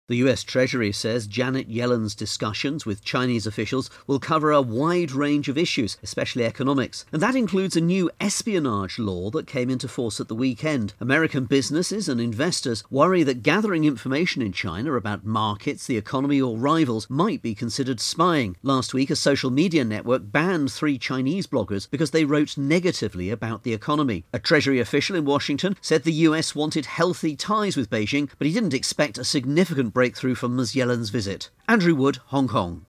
The US Treasury says Janet Yellen's discussions with Chinese officials will cover a wide range of issues, especially economics. And that includes a new espionage law that came into force at the weekend. American businesses and investors worry that gathering information in China about markets, the economy or rivals might be considered spying. Last week, a social media network banned 3 Chinese bloggers because they wrote negatively about the economy. A Treasury official in Washington said the US wanted healthy ties with Beijing, but he didn't expect a significant breakthrough from Ms. Yellen's visit. Andrew Wood, Hong Kong.